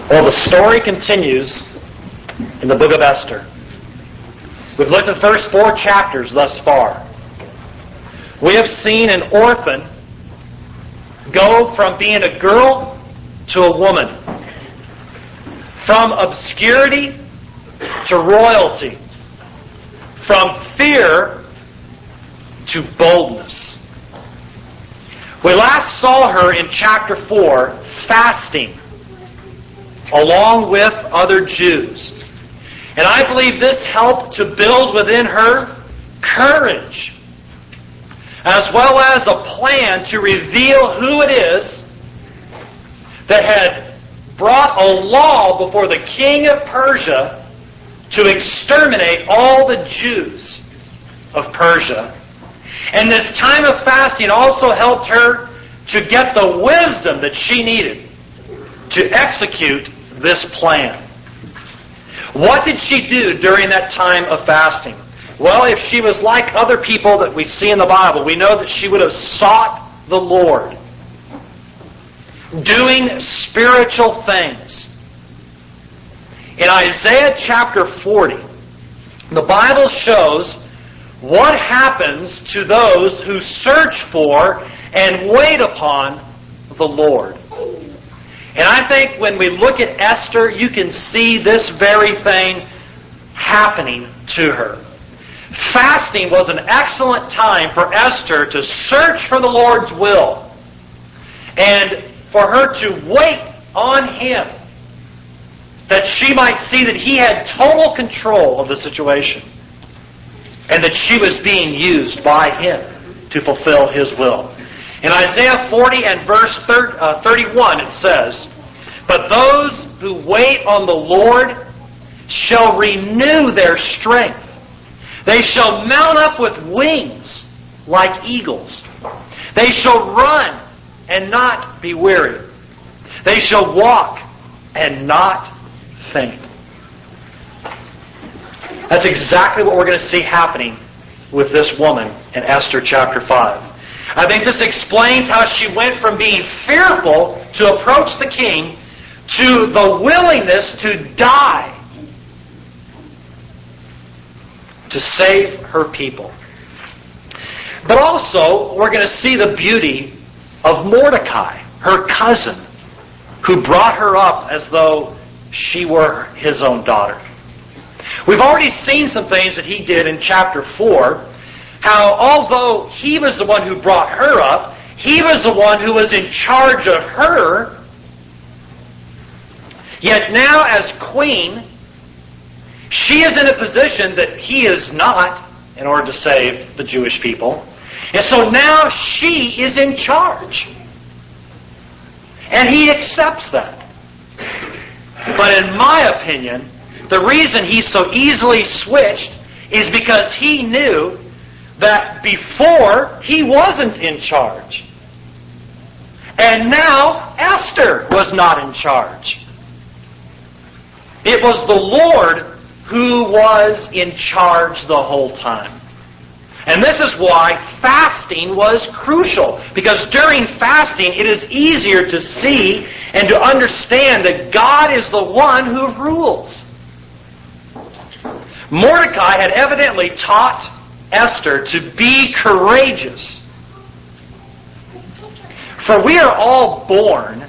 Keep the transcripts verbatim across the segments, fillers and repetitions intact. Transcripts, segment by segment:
Well, the story continues in the book of Esther. We've looked at the first four chapters thus far. We have seen an orphan go from being a girl to a woman, from obscurity to royalty, from fear to boldness. We last saw her in chapter four fasting along with other Jews. And I believe this helped to build within her courage, as well as a plan to reveal who it is that had brought a law before the king of Persia to exterminate all the Jews of Persia. And this time of fasting also helped her to get the wisdom that she needed to execute this plan. What did she do during that time of fasting? Well, if she was like other people that we see in the Bible, we know that she would have sought the Lord, doing spiritual things. In Isaiah chapter forty, the Bible shows what happens to those who search for and wait upon the Lord. And I think when we look at Esther, you can see this very thing happening to her. Fasting was an excellent time for Esther to search for the Lord's will and for her to wait on Him, that she might see that He had total control of the situation and that she was being used by Him to fulfill His will. In Isaiah forty and verse thirty-one it says, "But those who wait on the Lord shall renew their strength. They shall mount up with wings like eagles. They shall run and not be weary. They shall walk and not faint." That's exactly what we're going to see happening with this woman in Esther chapter five. I think this explains how she went from being fearful to approach the king to the willingness to die to save her people. But also, we're going to see the beauty of Mordecai, her cousin, who brought her up as though she were his own daughter. We've already seen some things that he did in chapter four, how although he was the one who brought her up, he was the one who was in charge of her, yet now as queen, she is in a position that he is not in order to save the Jewish people. And so now she is in charge. And he accepts that. But in my opinion, the reason he so easily switched is because he knew that before he wasn't in charge. And now Esther was not in charge. It was the Lord who was in charge the whole time. And this is why fasting was crucial. Because during fasting, it is easier to see and to understand that God is the one who rules. Mordecai had evidently taught Esther to be courageous. For we are all born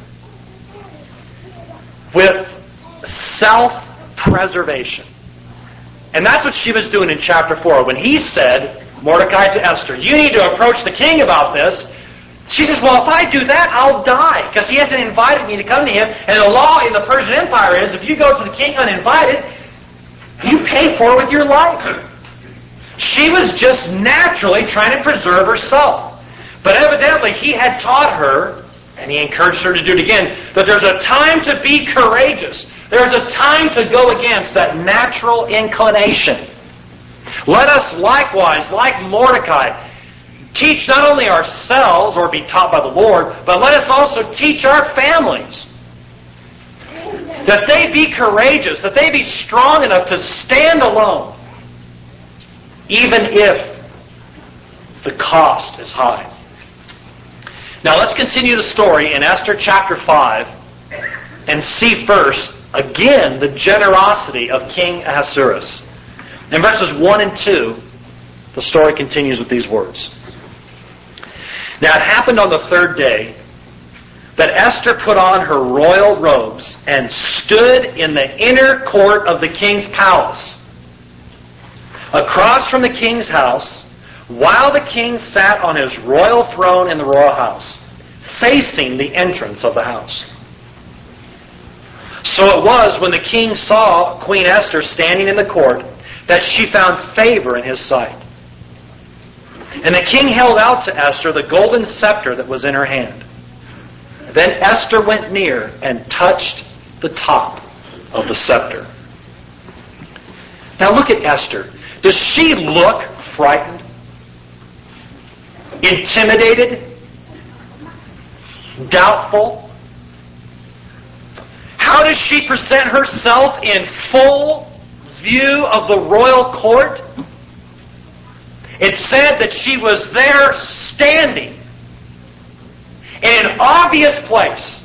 with self-preservation. And that's what she was doing in chapter four. When he said, Mordecai to Esther, "You need to approach the king about this," she says, "Well, if I do that, I'll die, because he hasn't invited me to come to him. And the law in the Persian Empire is, if you go to the king uninvited, you pay for it with your life." She was just naturally trying to preserve herself. But evidently he had taught her, and he encouraged her to do it again, that there's a time to be courageous. There's a time to go against that natural inclination. Let us likewise, like Mordecai, teach not only ourselves or be taught by the Lord, but let us also teach our families that they be courageous, that they be strong enough to stand alone, even if the cost is high. Now let's continue the story in Esther chapter five and see first, again, the generosity of King Ahasuerus. In verses one and two, the story continues with these words. Now it happened on the third day that Esther put on her royal robes and stood in the inner court of the king's palace, across from the king's house, while the king sat on his royal throne in the royal house, facing the entrance of the house. So it was when the king saw Queen Esther standing in the court that she found favor in his sight. And the king held out to Esther the golden scepter that was in her hand. Then Esther went near and touched the top of the scepter. Now look at Esther. Does she look frightened? Intimidated? Doubtful? How does she present herself in full view of the royal court? It said that she was there standing in an obvious place.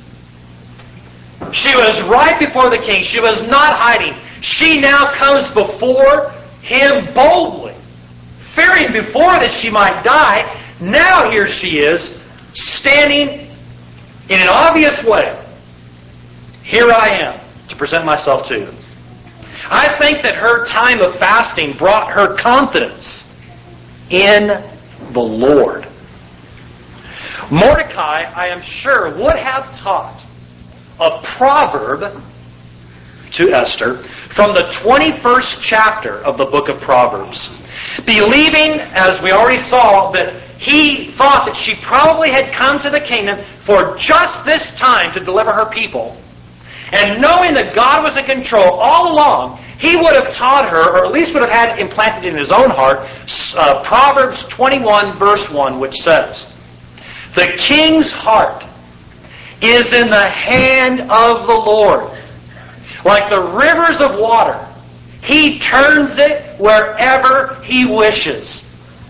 She was right before the king. She was not hiding. She now comes before him boldly, fearing before that she might die. Now here she is, standing in an obvious way. Here I am to present myself to you. I think that her time of fasting brought her confidence in the Lord. Mordecai, I am sure, would have taught a proverb to Esther from the twenty-first chapter of the book of Proverbs, believing, as we already saw, that he thought that she probably had come to the kingdom for just this time to deliver her people. And knowing that God was in control all along, he would have taught her, or at least would have had implanted in his own heart, uh, Proverbs twenty-one, verse one, which says, "The king's heart is in the hand of the Lord. Like the rivers of water, he turns it wherever he wishes."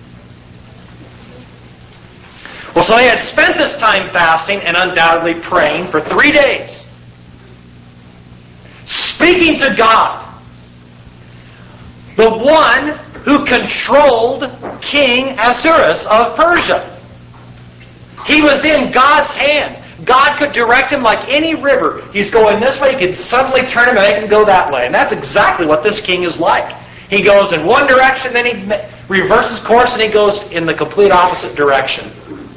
Well, so he had spent this time fasting and undoubtedly praying for three days, speaking to God, the one who controlled King Ahasuerus of Persia. He was in God's hand. God could direct him like any river. He's going this way, he could suddenly turn him and make him go that way. And that's exactly what this king is like. He goes in one direction, then he reverses course, and he goes in the complete opposite direction.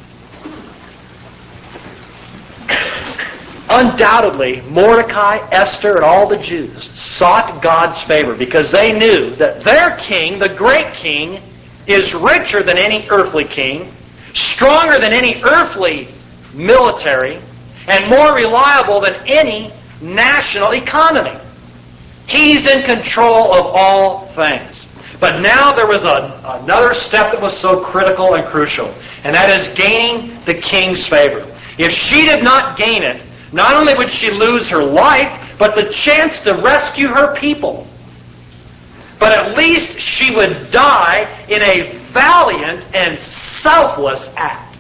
Undoubtedly, Mordecai, Esther, and all the Jews sought God's favor because they knew that their king, the great king, is richer than any earthly king, stronger than any earthly military, and more reliable than any national economy. He's in control of all things. But now there was a, another step that was so critical and crucial, and that is gaining the king's favor. If she did not gain it, not only would she lose her life, but the chance to rescue her people. But at least she would die in a valiant and selfless act.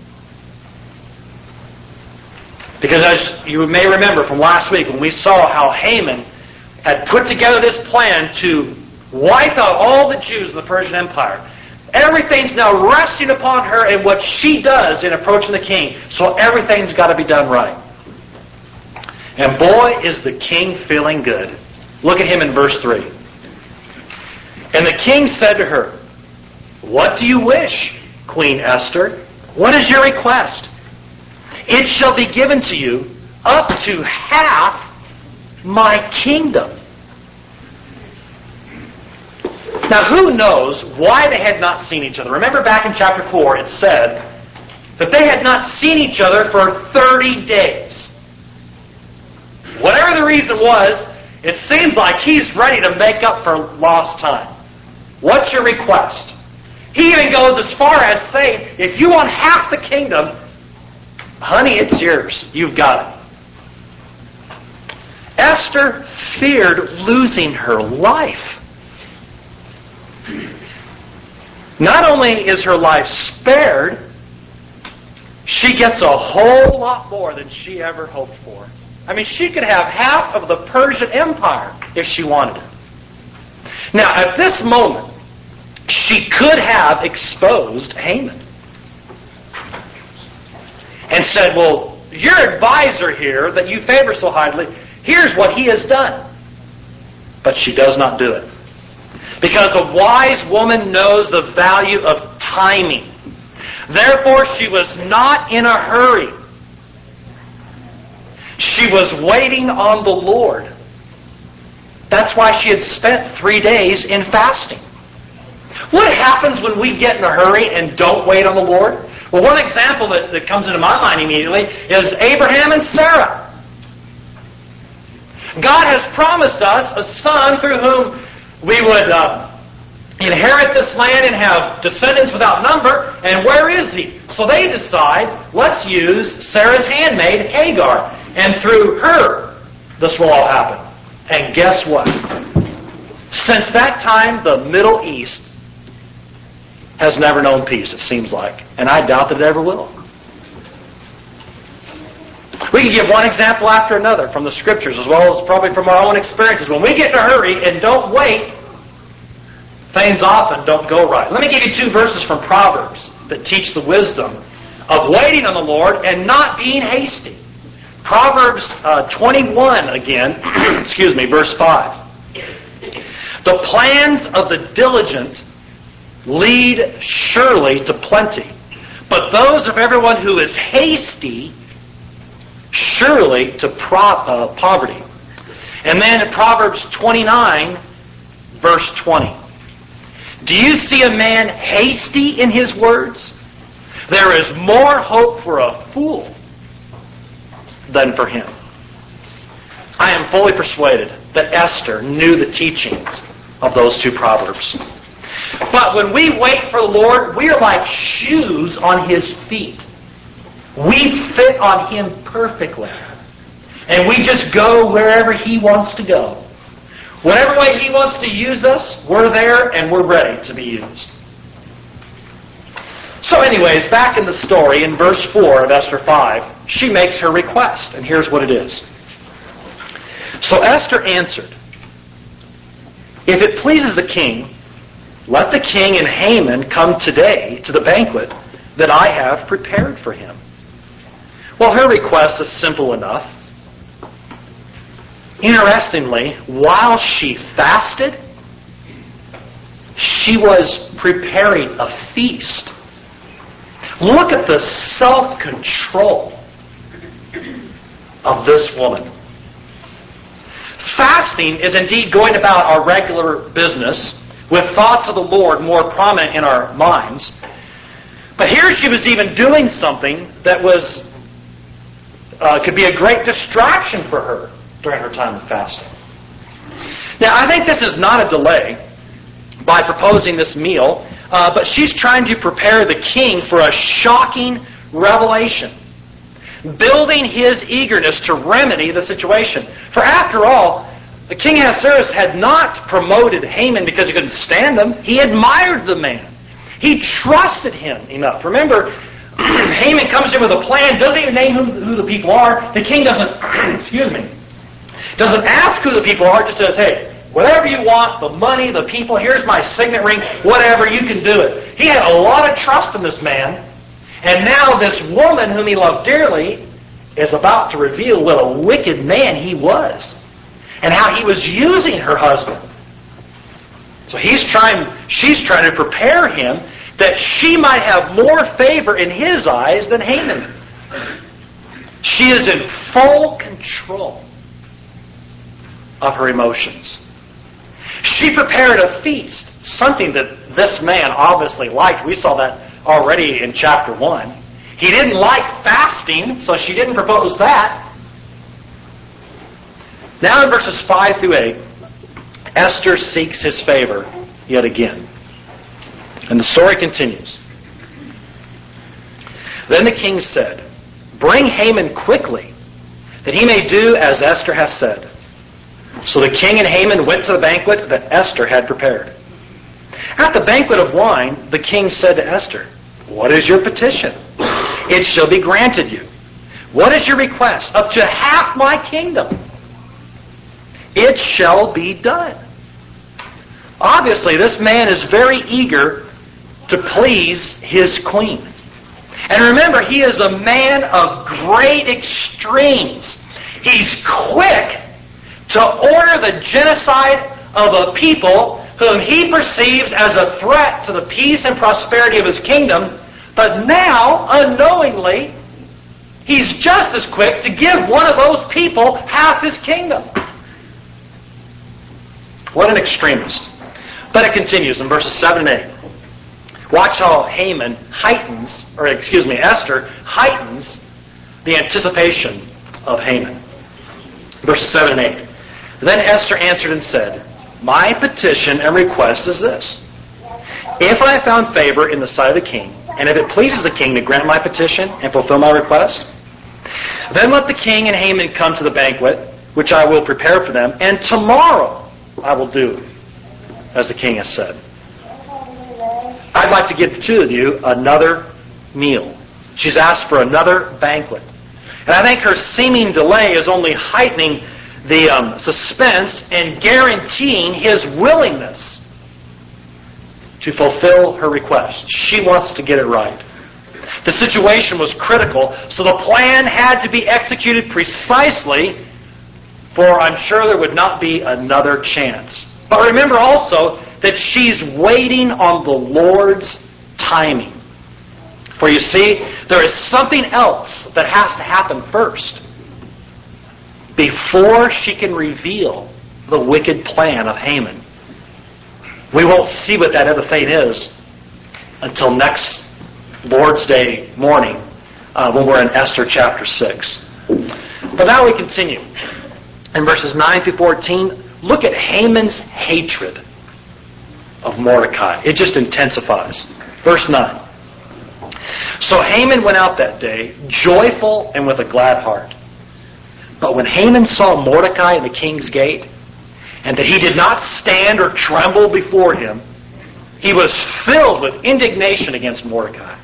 Because as you may remember from last week when we saw how Haman had put together this plan to wipe out all the Jews in the Persian Empire, everything's now resting upon her and what she does in approaching the king. So everything's got to be done right. And boy, is the king feeling good. Look at him in verse three. And the king said to her, "What do you wish, Queen Esther? What is your request? It shall be given to you up to half my kingdom." Now, who knows why they had not seen each other? Remember back in chapter four, it said that they had not seen each other for thirty days. Whatever the reason was, it seems like he's ready to make up for lost time. What's your request? He even goes as far as saying, if you want half the kingdom, honey, it's yours. You've got it. Esther feared losing her life. Not only is her life spared, she gets a whole lot more than she ever hoped for. I mean, she could have half of the Persian Empire if she wanted it. Now, at this moment, she could have exposed Haman and said, well, your advisor here that you favor so highly, here's what he has done. But she does not do it. Because a wise woman knows the value of timing. Therefore, she was not in a hurry. She was waiting on the Lord. That's why she had spent three days in fasting. What happens when we get in a hurry and don't wait on the Lord? Well, one example that, that comes into my mind immediately is Abraham and Sarah. God has promised us a son through whom we would uh, inherit this land and have descendants without number. And where is he? So they decide, let's use Sarah's handmaid, Hagar. And through her, this will all happen. And guess what? Since that time, the Middle East has never known peace, it seems like. And I doubt that it ever will. We can give one example after another from the Scriptures, as well as probably from our own experiences. When we get in a hurry and don't wait, things often don't go right. Let me give you two verses from Proverbs that teach the wisdom of waiting on the Lord and not being hasty. Proverbs uh, twenty-one again, excuse me, verse five. The plans of the diligent lead surely to plenty, but those of everyone who is hasty surely to pro- uh, poverty. And then in Proverbs twenty-nine, verse twenty. Do you see a man hasty in his words? There is more hope for a fool than for him. I am fully persuaded that Esther knew the teachings of those two proverbs. But when we wait for the Lord, we are like shoes on His feet. We fit on Him perfectly. And we just go wherever He wants to go. Whatever way He wants to use us, we're there and we're ready to be used. So anyways, back in the story, in verse four of Esther five, she makes her request, and here's what it is. So Esther answered, if it pleases the king, let the king and Haman come today to the banquet that I have prepared for him. Well, her request is simple enough. Interestingly, while she fasted, she was preparing a feast. Look at the self-control of this woman. Fasting is indeed going about our regular business with thoughts of the Lord more prominent in our minds. But here she was even doing something that was uh, could be a great distraction for her during her time of fasting. Now, I think this is not a delay by proposing this meal, uh, but she's trying to prepare the king for a shocking revelation, building his eagerness to remedy the situation. For after all, the king Ahasuerus had not promoted Haman because he couldn't stand him. He admired the man. He trusted him enough. Remember, Haman comes in with a plan, doesn't even name who, who the people are. The king doesn't, excuse me, doesn't ask who the people are, just says, hey, whatever you want, the money, the people, here's my signet ring, whatever, you can do it. He had a lot of trust in this man. And now this woman whom he loved dearly is about to reveal what a wicked man he was and how he was using her husband. So he's trying, she's trying to prepare him that she might have more favor in his eyes than Haman. She is in full control of her emotions. She prepared a feast, something that this man obviously liked. We saw that already in chapter one. He didn't like fasting, so she didn't propose that. Now in verses five through eight, Esther seeks his favor yet again. And the story continues. Then the king said, bring Haman quickly, that he may do as Esther has said. So the king and Haman went to the banquet that Esther had prepared. At the banquet of wine, the king said to Esther, what is your petition? It shall be granted you. What is your request? Up to half my kingdom. It shall be done. Obviously, this man is very eager to please his queen. And remember, he is a man of great extremes. He's quick to order the genocide of a people whom he perceives as a threat to the peace and prosperity of his kingdom. But now, unknowingly, he's just as quick to give one of those people half his kingdom. What an extremist. But it continues in verses seven and eight. Watch how Haman heightens, or excuse me, Esther heightens the anticipation of Haman. Verses seven and eight. Then Esther answered and said, my petition and request is this. If I have found favor in the sight of the king, and if it pleases the king to grant my petition and fulfill my request, then let the king and Haman come to the banquet, which I will prepare for them, and tomorrow I will do as the king has said. I'd like to give the two of you another meal. She's asked for another banquet. And I think her seeming delay is only heightening the um, suspense and guaranteeing his willingness to fulfill her request. She wants to get it right. The situation was critical, so the plan had to be executed precisely, for I'm sure there would not be another chance. But remember also that she's waiting on the Lord's timing. For you see, there is something else that has to happen first before she can reveal the wicked plan of Haman. We won't see what that other thing is until next Lord's Day morning uh, when we're in Esther chapter six. But now we continue. In verses nine through fourteen, look at Haman's hatred of Mordecai. It just intensifies. Verse nine. So Haman went out that day, joyful and with a glad heart. But when Haman saw Mordecai in the king's gate, and that he did not stand or tremble before him, he was filled with indignation against Mordecai.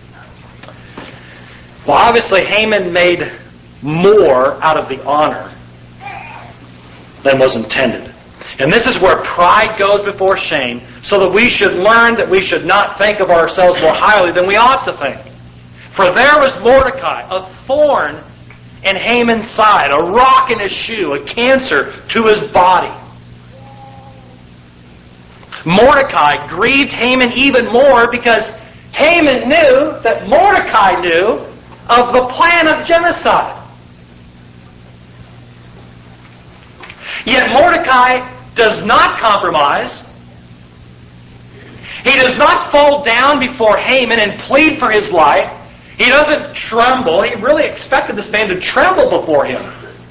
Well, obviously Haman made more out of the honor than was intended. And this is where pride goes before shame, so that we should learn that we should not think of ourselves more highly than we ought to think. For there was Mordecai, a thorn in Haman's side, a rock in his shoe, a cancer to his body. Mordecai grieved Haman even more because Haman knew that Mordecai knew of the plan of genocide. Yet Mordecai does not compromise. He does not fall down before Haman and plead for his life. He doesn't tremble. He really expected this man to tremble before him.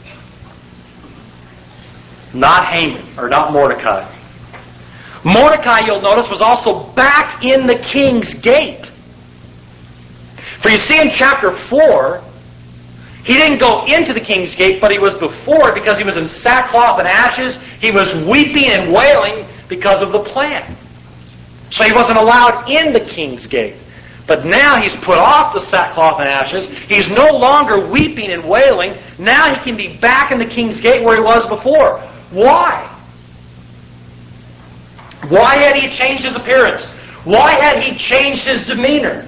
Not Haman, or not Mordecai. Mordecai, you'll notice, was also back in the king's gate. For you see in chapter four, he didn't go into the king's gate, but he was before because he was in sackcloth and ashes. He was weeping and wailing because of the plan. So he wasn't allowed in the king's gate. But now he's put off the sackcloth and ashes. He's no longer weeping and wailing. Now he can be back in the king's gate where he was before. Why? Why had he changed his appearance? Why had he changed his demeanor?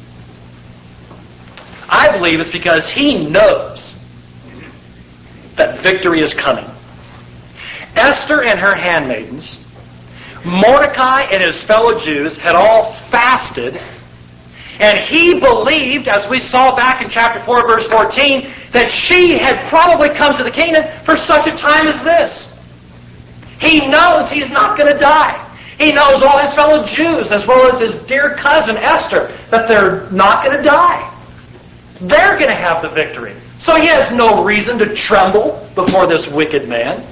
I believe it's because he knows that victory is coming. Esther and her handmaidens, Mordecai and his fellow Jews had all fasted, and he believed, as we saw back in chapter four, verse fourteen, that she had probably come to the kingdom for such a time as this. He knows he's not going to die. He knows all his fellow Jews, as well as his dear cousin Esther, that they're not going to die. They're going to have the victory. So he has no reason to tremble before this wicked man.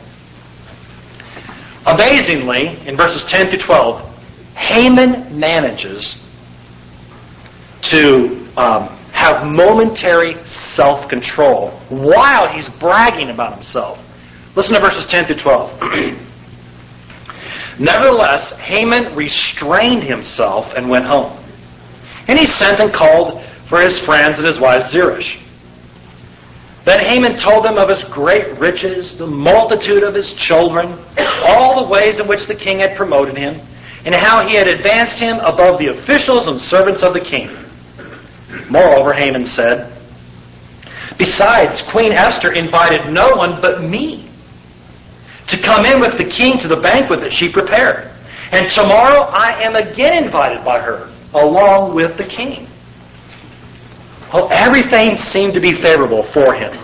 Amazingly, in verses ten to twelve, Haman manages to um, have momentary self-control while he's bragging about himself. Listen to verses ten to twelve. Nevertheless, Haman restrained himself and went home. And he sent and called for his friends and his wife Zeresh. Then Haman told them of his great riches, the multitude of his children, all the ways in which the king had promoted him, and how he had advanced him above the officials and servants of the king. Moreover, Haman said, "Besides, Queen Esther invited no one but me to come in with the king to the banquet that she prepared. And tomorrow I am again invited by her, along with the king." Well, everything seemed to be favorable for him.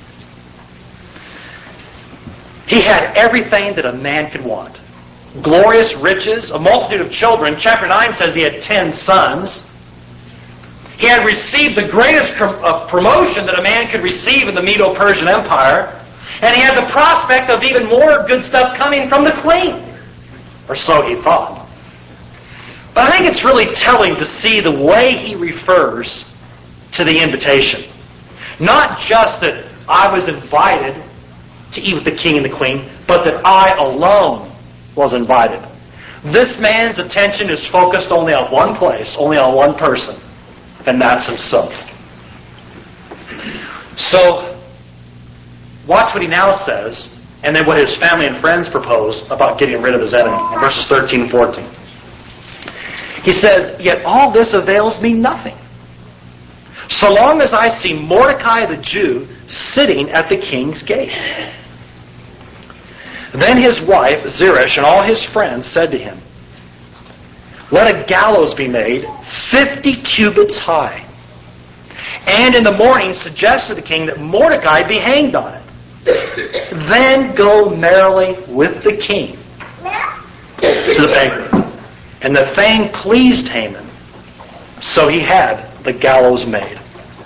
He had everything that a man could want. Glorious riches, a multitude of children. Chapter nine says he had ten sons. He had received the greatest promotion that a man could receive in the Medo-Persian Empire. And he had the prospect of even more good stuff coming from the queen. Or so he thought. But I think it's really telling to see the way he refers to the invitation. Not just that I was invited to eat with the king and the queen, but that I alone was invited. This man's attention is focused only on one place, only on one person, and that's himself. So, watch what he now says, and then what his family and friends propose about getting rid of his enemy, in verses thirteen and fourteen. He says, "Yet all this avails me nothing, so long as I see Mordecai the Jew sitting at the king's gate." Then his wife, Zeresh, and all his friends said to him, "Let a gallows be made, fifty cubits high, and in the morning suggest to the king that Mordecai be hanged on it. Then go merrily with the king to the banquet." And the thing pleased Haman, so he had the gallows made.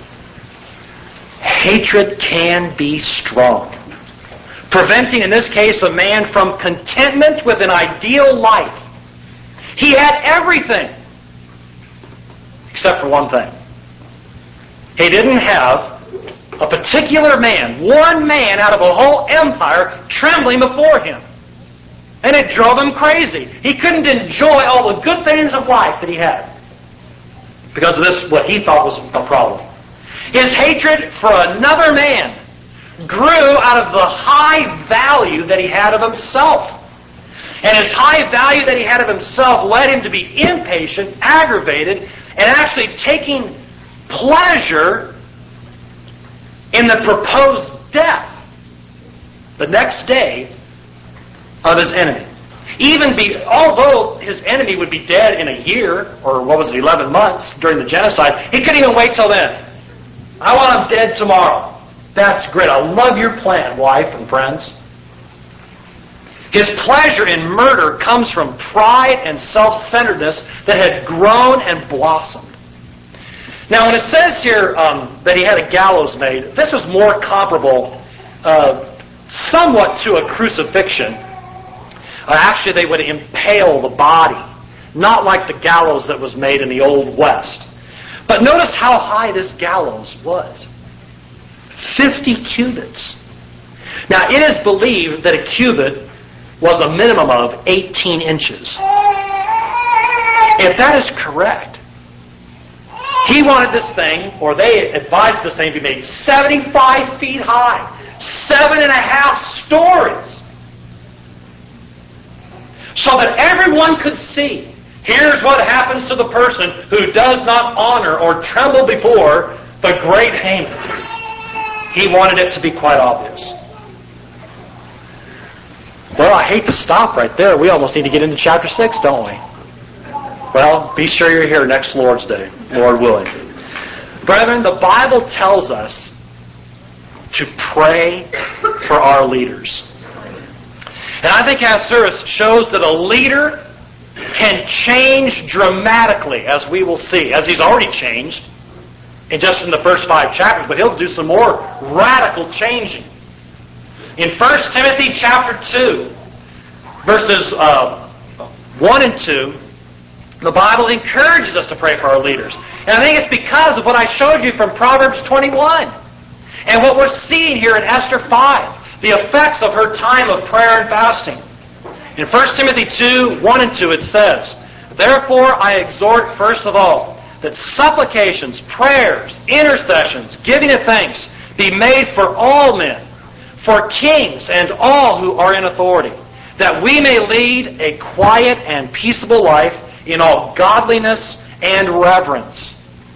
Hatred can be strong, preventing, in this case, a man from contentment with an ideal life. He had everything, except for one thing. He didn't have a particular man, one man out of a whole empire, trembling before him. And it drove him crazy. He couldn't enjoy all the good things of life that he had because of this, what he thought was a problem. His hatred for another man grew out of the high value that he had of himself. And his high value that he had of himself led him to be impatient, aggravated, and actually taking pleasure in the proposed death the next day of his enemy. Even be, although his enemy would be dead in a year, or what was it, eleven months during the genocide, he couldn't even wait till then. "I want him dead tomorrow." That's great. I love your plan, wife and friends. His pleasure in murder comes from pride and self-centeredness that had grown and blossomed. Now, when it says here um, that he had a gallows made, this was more comparable uh, somewhat to a crucifixion. Uh, actually, they would impale the body, not like the gallows that was made in the Old West. But notice how high this gallows was. Fifty cubits. Now, it is believed that a cubit was a minimum of eighteen inches. If that is correct, he wanted this thing, or they advised this thing to be made seventy-five feet high, seven and a half stories, so that everyone could see, here's what happens to the person who does not honor or tremble before the great Haman. He wanted it to be quite obvious. Well, I hate to stop right there. We almost need to get into chapter six, don't we? Well, be sure you're here next Lord's Day, Lord willing. Brethren, the Bible tells us to pray for our leaders. And I think Ahasuerus shows that a leader can change dramatically, as we will see, as he's already changed in just in the first five chapters, but he'll do some more radical changing. In First Timothy chapter two, verses uh, one and two, the Bible encourages us to pray for our leaders. And I think it's because of what I showed you from Proverbs twenty-one. And what we're seeing here in Esther five, the effects of her time of prayer and fasting. In First Timothy two, one and two, it says, "Therefore I exhort first of all, that supplications, prayers, intercessions, giving of thanks, be made for all men, for kings and all who are in authority, that we may lead a quiet and peaceable life in all godliness and reverence.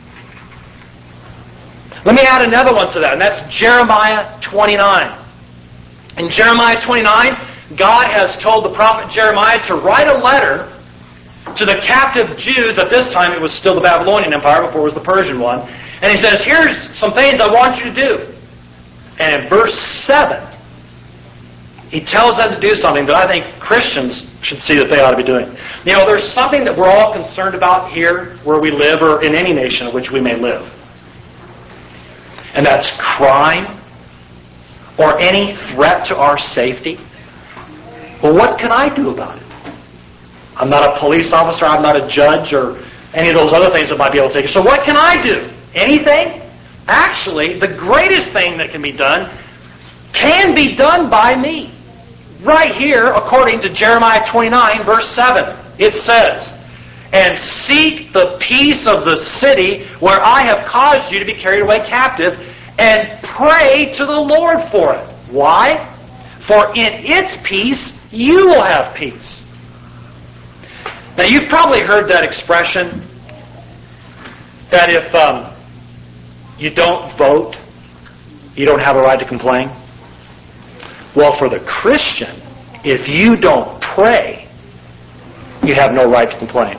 Let me add another one to that, and that's Jeremiah twenty-nine. In Jeremiah twenty-nine, God has told the prophet Jeremiah to write a letter to the captive Jews. At this time, it was still the Babylonian Empire before it was the Persian one. And he says, here's some things I want you to do. And in verse seven, he tells them to do something that I think Christians should see that they ought to be doing. You know, there's something that we're all concerned about here where we live, or in any nation in which we may live. And that's crime or any threat to our safety. Well, what can I do about it? I'm not a police officer, I'm not a judge, or any of those other things that might be able to take it. So what can I do? Anything? Actually, the greatest thing that can be done can be done by me. Right here, according to Jeremiah twenty-nine, verse seven, it says, "And seek the peace of the city where I have caused you to be carried away captive, and pray to the Lord for it." Why? "For in its peace you will have peace." Now, you've probably heard that expression that if um, you don't vote, you don't have a right to complain. Well, for the Christian, if you don't pray, you have no right to complain.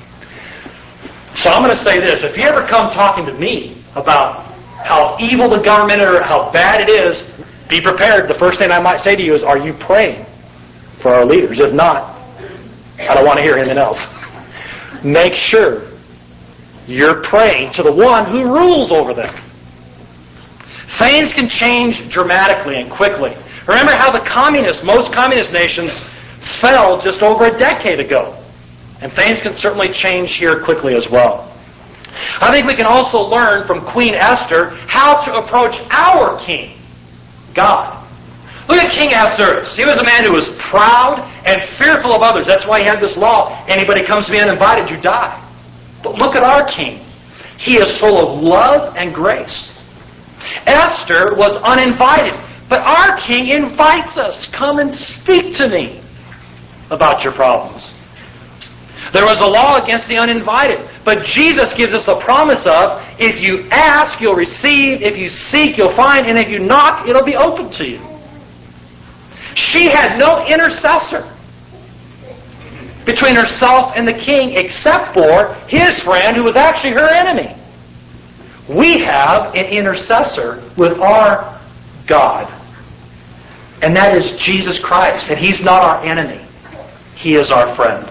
So I'm going to say this. If you ever come talking to me about how evil the government is or how bad it is, be prepared. The first thing I might say to you is, are you praying for our leaders? If not, I don't want to hear anything else. Make sure you're praying to the one who rules over them. Things can change dramatically and quickly. Remember how the communists, most communist nations, fell just over a decade ago. And things can certainly change here quickly as well. I think we can also learn from Queen Esther how to approach our king, God. Look at King Ahasuerus. He was a man who was proud and fearful of others. That's why he had this law. Anybody comes to me uninvited, you die. But look at our king. He is full of love and grace. Esther was uninvited. But our king invites us. Come and speak to me about your problems. There was a law against the uninvited. But Jesus gives us the promise of, if you ask, you'll receive. If you seek, you'll find. And if you knock, it'll be open to you. She had no intercessor between herself and the king except for his friend who was actually her enemy. We have an intercessor with our God. And that is Jesus Christ. And He's not our enemy. He is our friend.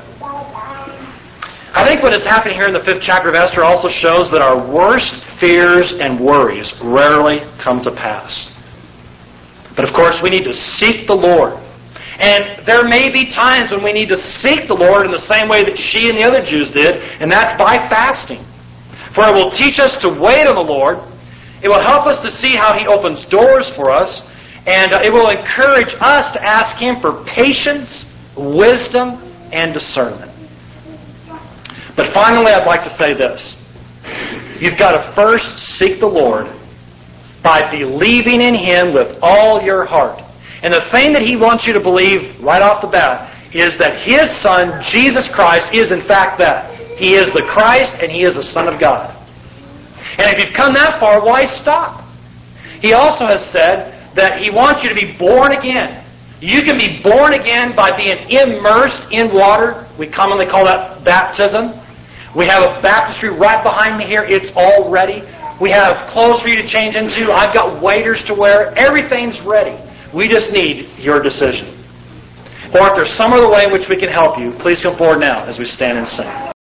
I think what is happening here in the fifth chapter of Esther also shows that our worst fears and worries rarely come to pass. But of course, we need to seek the Lord. And there may be times when we need to seek the Lord in the same way that she and the other Jews did, and that's by fasting. For it will teach us to wait on the Lord. It will help us to see how He opens doors for us. And uh, it will encourage us to ask Him for patience, wisdom, and discernment. But finally, I'd like to say this. You've got to first seek the Lord by believing in Him with all your heart. And the thing that He wants you to believe right off the bat is that His Son, Jesus Christ, is in fact that. He is the Christ and He is the Son of God. And if you've come that far, why stop? He also has said that He wants you to be born again. You can be born again by being immersed in water. We commonly call that baptism. We have a baptistry right behind me here. It's all ready. We have clothes for you to change into. I've got waders to wear. Everything's ready. We just need your decision. Or if there's some other way in which we can help you, please come forward now as we stand and sing.